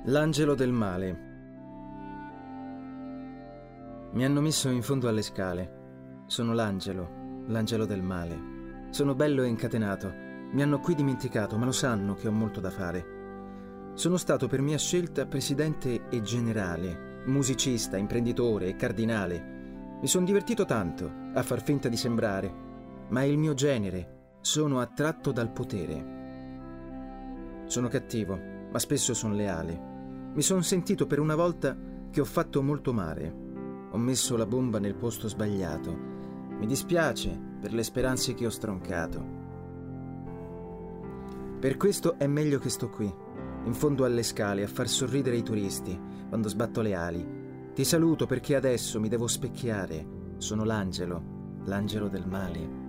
L'angelo del male. Mi hanno messo in fondo alle scale. Sono l'angelo del male. Sono bello e incatenato. Mi hanno qui dimenticato, ma lo sanno che ho molto da fare. Sono stato per mia scelta presidente e generale, musicista, imprenditore e cardinale. Mi sono divertito tanto a far finta di sembrare, ma è il mio genere. Sono attratto dal potere. Sono cattivo, ma spesso sono leale. Mi sono sentito per una volta che ho fatto molto male. Ho messo la bomba nel posto sbagliato. Mi dispiace per le speranze che ho stroncato. Per questo è meglio che sto qui, in fondo alle scale, a far sorridere i turisti quando sbatto le ali. Ti saluto perché adesso mi devo specchiare. Sono l'angelo del male.